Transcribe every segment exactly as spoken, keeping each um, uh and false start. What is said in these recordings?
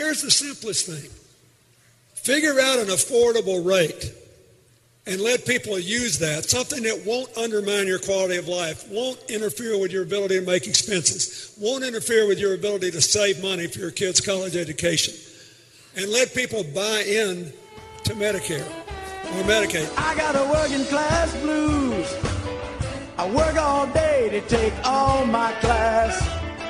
Here's the simplest thing. Figure out an affordable rate and let people use that, something that won't undermine your quality of life, won't interfere with your ability to make expenses, won't interfere with your ability to save money for your kids' college education, and let people buy in to Medicare or Medicaid. I got a working class blues. I work all day to take all my class.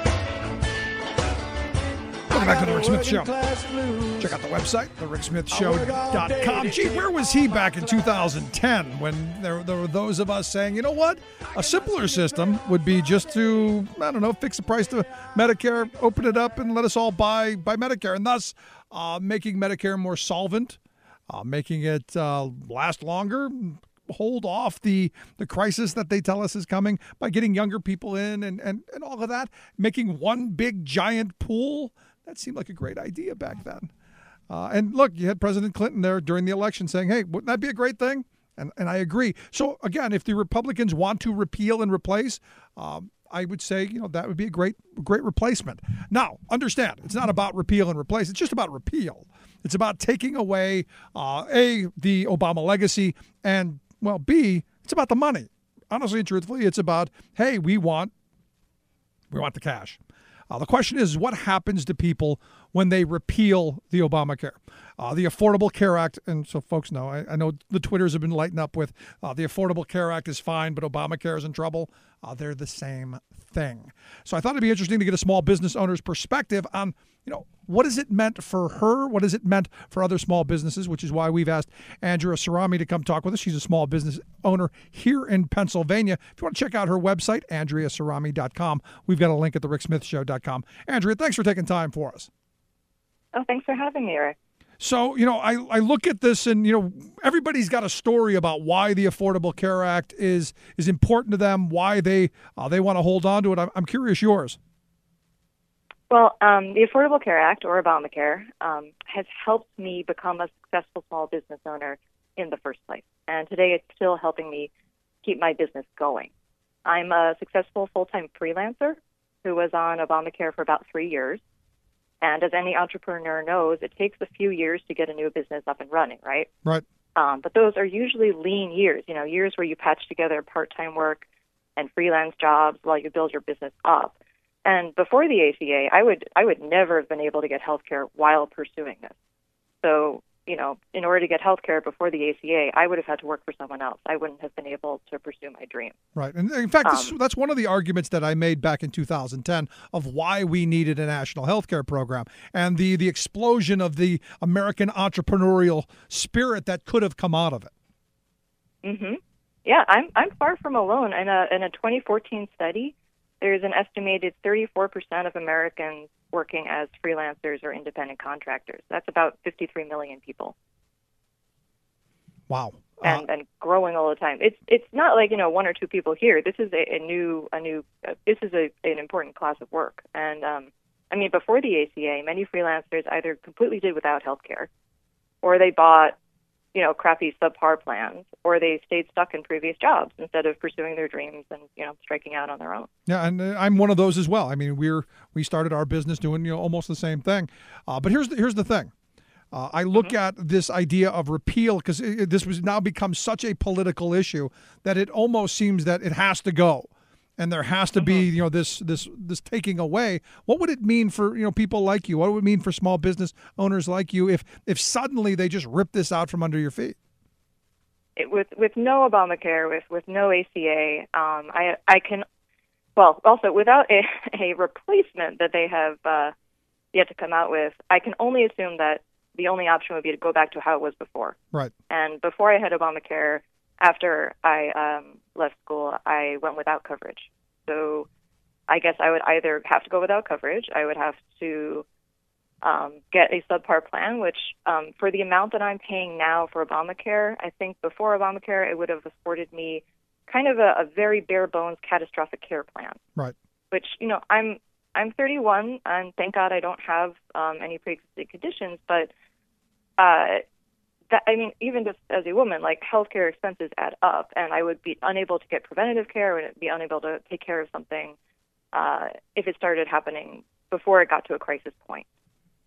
Welcome back to The Rick Smith Show. Check out the website, the rick smith show dot com. Gee, where was he back in two thousand ten when there, there were those of us saying, you know what, a simpler system would be just to, I don't know, fix the price to Medicare, open it up, and let us all buy, buy Medicare, and thus uh, making Medicare more solvent, uh, making it uh, last longer, hold off the the crisis that they tell us is coming by getting younger people in and, and, and all of that, making one big giant pool. That seemed like a great idea back then. Uh, and look, you had President Clinton there during the election saying, hey, wouldn't that be a great thing? And and I agree. So, again, if the Republicans want to repeal and replace, um, I would say, you know, that would be a great, great replacement. Now, understand, it's not about repeal and replace. It's just about repeal. It's about taking away, uh, A, the Obama legacy, and, well, B, it's about the money. Honestly and truthfully, it's about, hey, we want, we want the cash. Uh, the question is, what happens to people when they repeal the Obamacare? Uh, the Affordable Care Act, and so folks know, I, I know the Twitters have been lighting up with uh, the Affordable Care Act is fine, but Obamacare is in trouble. Uh, they're the same thing. So I thought it'd be interesting to get a small business owner's perspective on, you know, what has it meant for her? What has it meant for other small businesses? Which is why we've asked Andrea Sarami to come talk with us. She's a small business owner here in Pennsylvania. If you want to check out her website, andrea sarami dot com, we've got a link at the rick smith show dot com. Andrea, thanks for taking time for us. Oh, thanks for having me, Eric. So, you know, I, I look at this and, you know, everybody's got a story about why the Affordable Care Act is is important to them, why they uh, they want to hold on to it. I'm, I'm curious yours. Well, um, the Affordable Care Act, or Obamacare, um, has helped me become a successful small business owner in the first place. And today it's still helping me keep my business going. I'm a successful full-time freelancer who was on Obamacare for about three years. And as any entrepreneur knows, it takes a few years to get a new business up and running, right? Right. Um, but those are usually lean years, you know, years where you patch together part-time work and freelance jobs while you build your business up. And before the A C A, I would I would never have been able to get health care while pursuing this. So, you know, in order to get health care before the A C A, I would have had to work for someone else. I wouldn't have been able to pursue my dream. Right. And in fact, um, this, that's one of the arguments that I made back in two thousand ten of why we needed a national health care program and the, the explosion of the American entrepreneurial spirit that could have come out of it. Mm-hmm. Yeah, I'm I'm far from alone. In a in a twenty fourteen study, there's an estimated thirty-four percent of Americans working as freelancers or independent contractors. That's about fifty-three million people. Wow. Uh, and, and growing all the time. It's it's not like, you know, one or two people here. This is a, a new a new uh, this is a an important class of work. And um, I mean, before the A C A, many freelancers either completely did without health care, or they bought, you know, crappy subpar plans, or they stayed stuck in previous jobs instead of pursuing their dreams and, you know, striking out on their own. Yeah, and uh, I'm one of those as well. I mean, we're we started our business doing, you know, almost the same thing. Uh, but here's the, here's the thing. Uh, I look mm-hmm. at this idea of repeal because this was now become such a political issue that it almost seems that it has to go, and there has to mm-hmm. be, you know, this this this taking away. What would it mean for, you know, people like you? What would it mean for small business owners like you if if suddenly they just rip this out from under your feet? It, with with no Obamacare, with with no A C A, um, I I can, well, also without a, a replacement that they have uh, yet to come out with, I can only assume that the only option would be to go back to how it was before. Right. And before I had Obamacare, after I um, left school, I went without coverage. So I guess I would either have to go without coverage, I would have to um, get a subpar plan, which um, for the amount that I'm paying now for Obamacare, I think before Obamacare, it would have afforded me kind of a, a very bare bones catastrophic care plan. Right. Which, you know, I'm I'm thirty-one, and thank God I don't have um, any pre-existing conditions, but uh, that, I mean, even just as a woman, like, healthcare expenses add up, and I would be unable to get preventative care, I would be unable to take care of something uh, if it started happening before it got to a crisis point.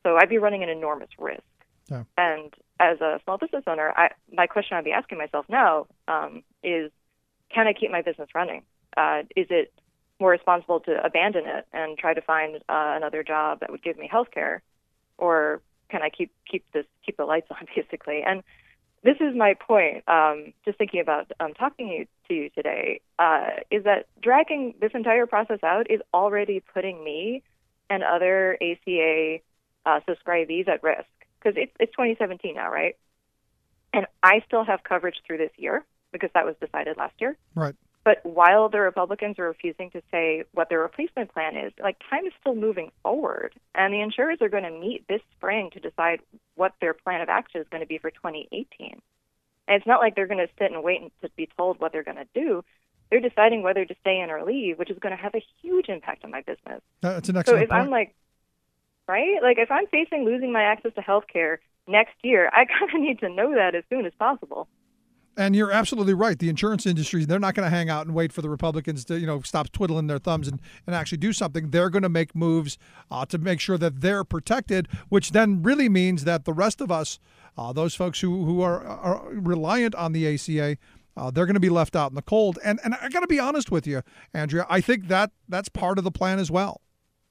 So I'd be running an enormous risk. Yeah. And as a small business owner, I, my question I'd be asking myself now um, is, can I keep my business running? Uh, is it more responsible to abandon it and try to find uh, another job that would give me health care? Or can I keep keep this keep the lights on, basically? And this is my point, um, just thinking about um, talking to you, to you today, uh, is that dragging this entire process out is already putting me and other A C A uh, subscribees at risk. Because it's, it's twenty seventeen now, right? And I still have coverage through this year because that was decided last year. Right. But while the Republicans are refusing to say what their replacement plan is, like, time is still moving forward. And the insurers are going to meet this spring to decide what their plan of action is going to be for twenty eighteen. And it's not like they're going to sit and wait to be told what they're going to do. They're deciding whether to stay in or leave, which is going to have a huge impact on my business. That's an excellent So if point. I'm like, right? Like, if I'm facing losing my access to health care next year, I kind of need to know that as soon as possible. And you're absolutely right. The insurance industry, they're not going to hang out and wait for the Republicans to, you know, stop twiddling their thumbs and, and actually do something. They're going to make moves uh, to make sure that they're protected, which then really means that the rest of us, uh, those folks who, who are, are reliant on the A C A, uh, they're going to be left out in the cold. And and I got to be honest with you, Andrea, I think that that's part of the plan as well.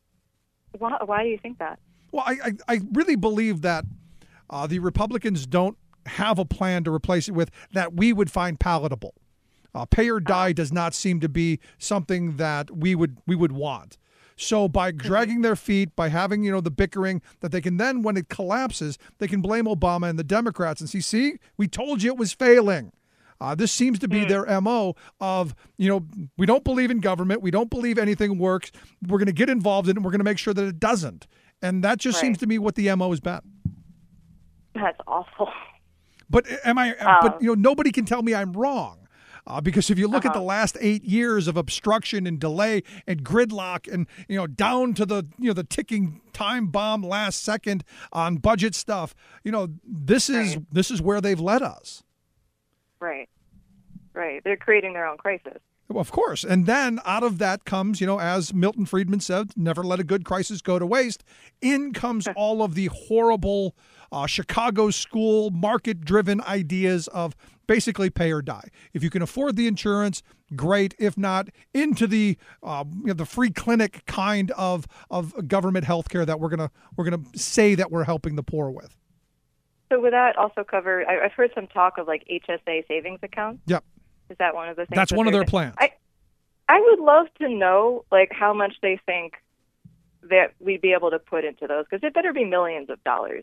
Why, why do you think that? Well, I, I, I really believe that uh, the Republicans don't have a plan to replace it with that we would find palatable. Uh, pay or die does not seem to be something that we would we would want. So by dragging their feet, by having, you know, the bickering that they can then, when it collapses, they can blame Obama and the Democrats and see, see, we told you it was failing. Uh, this seems to be their M O of, you know, we don't believe in government. We don't believe anything works. We're going to get involved in it. And we're going to make sure that it doesn't. And that just Right. seems to me what the M O has been. That's awful. But am I? Um, but you know, nobody can tell me I'm wrong, uh, because if you look uh-huh. at the last eight years of obstruction and delay and gridlock, and you know, down to the you know the ticking time bomb last second on budget stuff, you know, this is Right. this is where they've led us. Right. Right. They're creating their own crisis. Well, of course. And then out of that comes, you know, as Milton Friedman said, never let a good crisis go to waste. In comes all of the horrible uh, Chicago school market-driven ideas of basically pay or die. If you can afford the insurance, great. If not, into the uh, you know, the free clinic kind of of government health care that we're gonna we're gonna say that we're helping the poor with. So would that also cover, I, I've heard some talk of like H S A savings accounts. Yep. Is that one of the things? That's that one of they're their plans. I, I would love to know like how much they think that we'd be able to put into those, because it better be millions of dollars.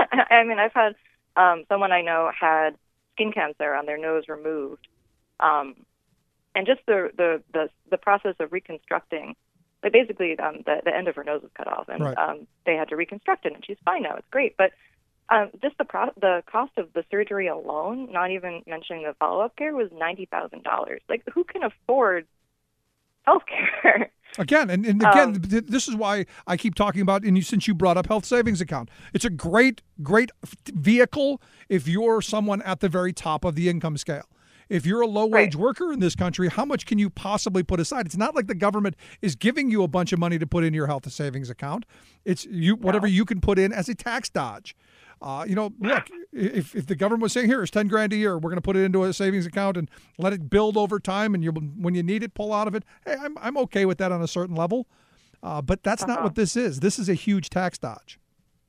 I mean, I've had um, someone I know had skin cancer on their nose removed, um, and just the, the, the, the process of reconstructing, like basically um, the, the end of her nose was cut off, and Right. um, they had to reconstruct it, and she's fine now. It's great, but Um, just the pro- the cost of the surgery alone, not even mentioning the follow-up care, was ninety thousand dollars. Like, who can afford health care? Again, and, and again, Um, th- this is why I keep talking about, and you, since you brought up health savings account, it's a great, great f- vehicle if you're someone at the very top of the income scale. If you're a low-wage Right. worker in this country, how much can you possibly put aside? It's not like the government is giving you a bunch of money to put in your health savings account. It's you whatever No. you can put in as a tax dodge. Uh, you know, look, if, if the government was saying, here, it's ten grand a year, we're going to put it into a savings account and let it build over time, and you, when you need it, pull out of it. Hey, I'm, I'm okay with that on a certain level. Uh, but that's not Uh-huh. what this is. This is a huge tax dodge.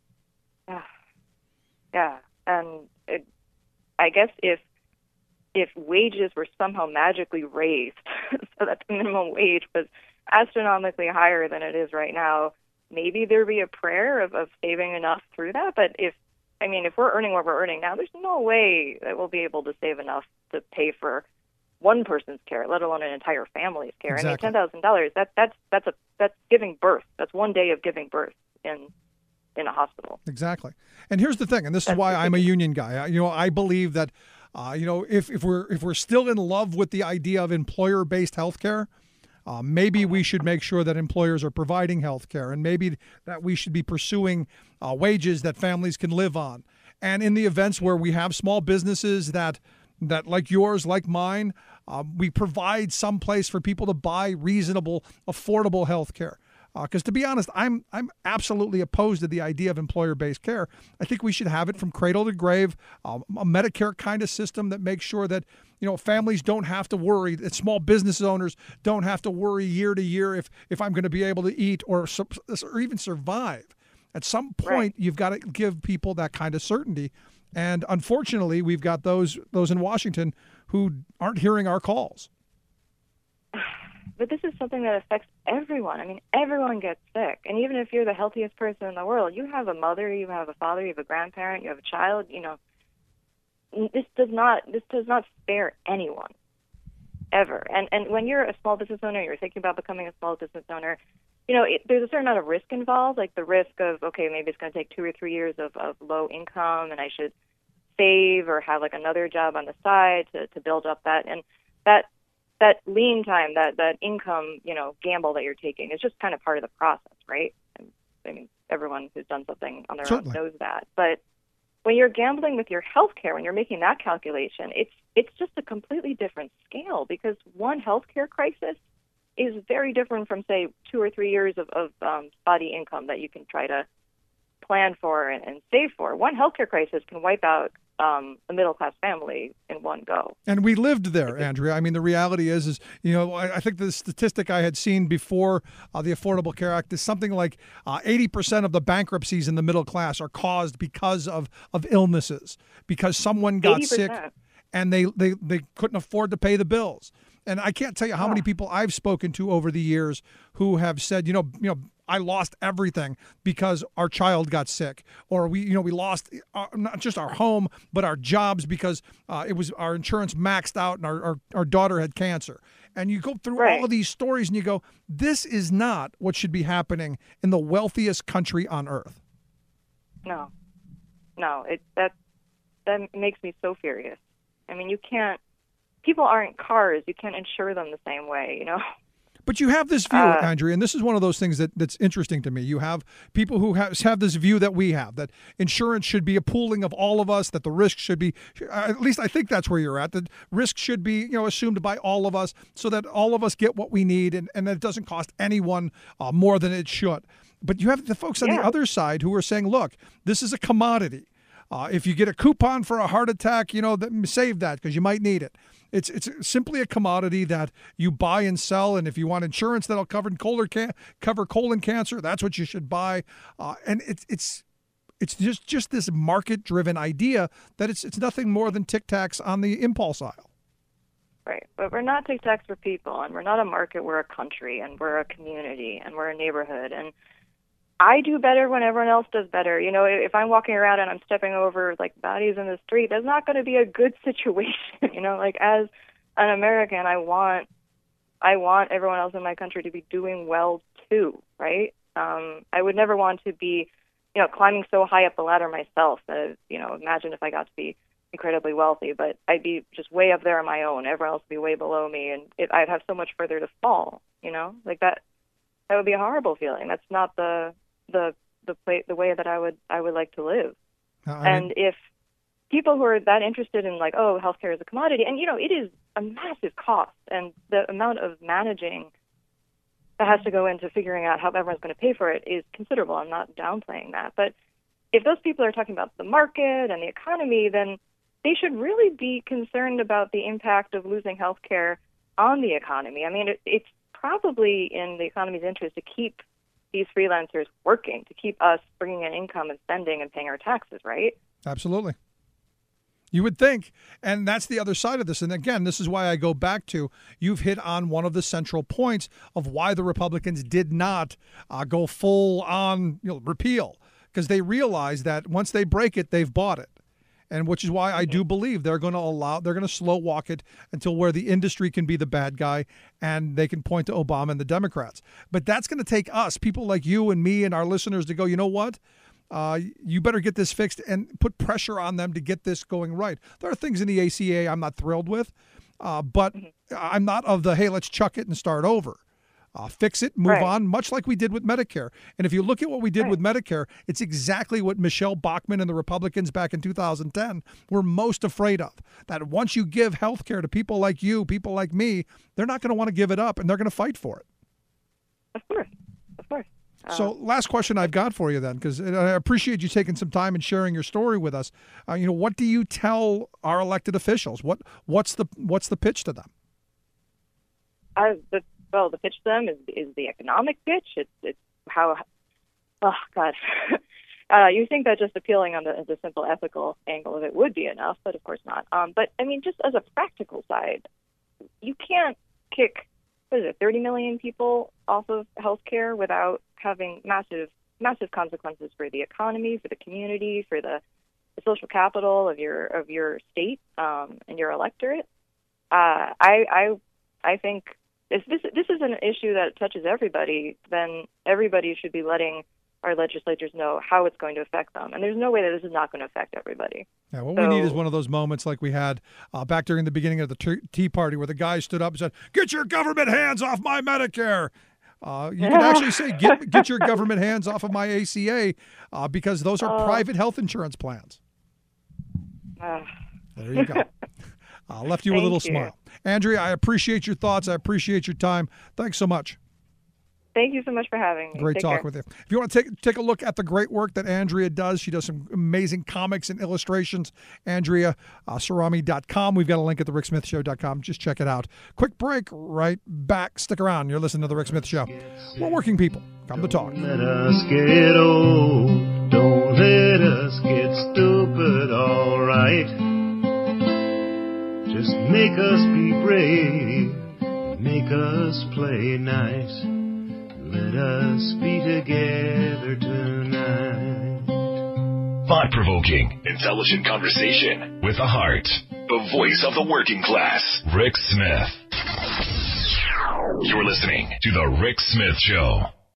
Yeah, yeah, and it, I guess if if wages were somehow magically raised so that the minimum wage was astronomically higher than it is right now, maybe there'd be a prayer of, of saving enough through that. But if, I mean, if we're earning what we're earning now, there's no way that we'll be able to save enough to pay for one person's care, let alone an entire family's care. I mean, Exactly. ten thousand dollars, that, that's, that's, a, that's giving birth. That's one day of giving birth in in a hospital. Exactly. And here's the thing, and this is That's why I'm a ridiculous. union guy. I, you know, I believe that, uh, you know, if, if we're if we're still in love with the idea of employer-based health care, uh, maybe we should make sure that employers are providing health care, and maybe that we should be pursuing uh, wages that families can live on. And in the events where we have small businesses that that like yours, like mine, uh, we provide some place for people to buy reasonable, affordable health care. Because uh, to be honest, I'm I'm absolutely opposed to the idea of employer-based care. I think we should have it from cradle to grave, uh, a Medicare kind of system that makes sure that you know families don't have to worry, that small business owners don't have to worry year to year if if I'm going to be able to eat or or even survive. At some point, right. You've got to give people that kind of certainty. And unfortunately, we've got those those in Washington who aren't hearing our calls. But this is something that affects everyone. I mean, everyone gets sick. And even if you're the healthiest person in the world, you have a mother, you have a father, you have a grandparent, you have a child, you know. This does not this does not spare anyone, ever. And and when you're a small business owner, you're thinking about becoming a small business owner, you know, it, there's a certain amount of risk involved, like the risk of, okay, maybe it's going to take two or three years of, of low income, and I should save or have like another job on the side to, to build up that. And that that lean time, that, that income, you know, gamble that you're taking is just kind of part of the process, right? And, I mean, everyone who's done something on their Certainly. own knows that. But when you're gambling with your health care, when you're making that calculation, it's it's just a completely different scale, because one healthcare crisis is very different from, say, two or three years of, of um, spotty income that you can try to plan for and, and save for. One healthcare crisis can wipe out um, a middle-class family in one go. And we lived there, Andrea. I mean, the reality is, is you know, I, I think the statistic I had seen before uh, the Affordable Care Act is something like uh, eighty percent of the bankruptcies in the middle class are caused because of, of illnesses, because someone got eighty percent. sick and they, they, they couldn't afford to pay the bills. And I can't tell you how oh. many people I've spoken to over the years who have said, you know, you know, I lost everything because our child got sick, or we, you know, we lost our, not just our home, but our jobs because uh, it was our insurance maxed out and our, our, our daughter had cancer. And you go through right. all of these stories and you go, this is not what should be happening in the wealthiest country on earth. No, no, it that that makes me so furious. I mean, you can't. People aren't cars. You can't insure them the same way, you know. But you have this view, uh, Andrea, and this is one of those things that, that's interesting to me. You have people who have, have this view that we have, that insurance should be a pooling of all of us, that the risk should be, at least I think that's where you're at, that risk should be, you know, assumed by all of us so that all of us get what we need and, and that it doesn't cost anyone uh, more than it should. But you have the folks on yeah. the other side who are saying, look, this is a commodity. Uh, if you get a coupon for a heart attack, you know, save that because you might need it. It's it's simply a commodity that you buy and sell, and if you want insurance that'll cover colon can- cover colon cancer, that's what you should buy. Uh, and it's it's it's just just this market-driven idea that it's it's nothing more than Tic Tacs on the impulse aisle. Right, but we're not Tic Tacs for people, and we're not a market. We're a country, and we're a community, and we're a neighborhood, and I do better when everyone else does better. You know, if I'm walking around and I'm stepping over like bodies in the street, that's not going to be a good situation. You know, like as an American, I want, I want everyone else in my country to be doing well too, right? Um, I would never want to be, you know, climbing so high up the ladder myself. That, you know, imagine if I got to be incredibly wealthy, but I'd be just way up there on my own. Everyone else would be way below me, and it, I'd have so much further to fall. You know, like that. That would be a horrible feeling. That's not the the the play, the way that I would I would like to live. Uh, and mean, if people who are that interested in like, oh, healthcare is a commodity, and you know, it is a massive cost, and the amount of managing that has to go into figuring out how everyone's going to pay for it is considerable. I'm not downplaying that, but if those people are talking about the market and the economy, then they should really be concerned about the impact of losing healthcare on the economy. I mean, it, it's probably in the economy's interest to keep these freelancers working, to keep us bringing in income and spending and paying our taxes, right? Absolutely. You would think. And that's the other side of this. And again, this is why I go back to, you've hit on one of the central points of why the Republicans did not uh, go full on, you know, repeal, because they realize that once they break it, they've bought it. And which is why I do believe they're going to allow, they're going to slow walk it until where the industry can be the bad guy and they can point to Obama and the Democrats. But that's going to take us, people like you and me and our listeners, to go, you know what? Uh, you better get this fixed and put pressure on them to get this going right. There are things in the A C A I'm not thrilled with, uh, but I'm not of the, hey, let's chuck it and start over. Uh, fix it, move right. on, much like we did with Medicare. And if you look at what we did right. with Medicare, it's exactly what Michelle Bachmann and the Republicans back in two thousand ten were most afraid of. That once you give health care to people like you, people like me, they're not going to want to give it up, and they're going to fight for it. Of course. Of course. So last question I've got for you then, because I appreciate you taking some time and sharing your story with us. Uh, you know, what do you tell our elected officials? What what's the what's the pitch to them? Uh, the, well, the pitch to them is is the economic pitch. It's it's how. Oh God, uh, you think that just appealing on the, the simple ethical angle of it would be enough, but of course not. Um, but I mean, just as a practical side, you can't kick what is it, thirty million people off of healthcare without having massive, massive consequences for the economy, for the community, for the, the social capital of your of your state um, and your electorate. Uh, I, I, I think if this this is an issue that touches everybody, then everybody should be letting our legislators know how it's going to affect them. And there's no way that this is not going to affect everybody. Yeah, what so, we need is one of those moments like we had uh, back during the beginning of the t- Tea Party where the guy stood up and said, "Get your government hands off my Medicare." Uh, you can actually say, get, get your government hands off of my A C A uh, because those are uh, private health insurance plans. Uh, there you go. Uh, left you with a little you. smile. Andrea, I appreciate your thoughts. I appreciate your time. Thanks so much. Thank you so much for having me. Great Take talk care. with you. If you want to take take a look at the great work that Andrea does, she does some amazing comics and illustrations. Andrea uh, Sarami dot com. We've got a link at the rick smith show dot com. Just check it out. Quick break, right back. Stick around. You're listening to The Rick Smith Show. We're working people. Come to talk. Don't let us get old. Don't let us get stupid, all right. Just make us be brave. Make us play nice. Let us be together tonight. Thought-provoking, intelligent conversation with a heart. The voice of the working class, Rick Smith. You're listening to The Rick Smith Show.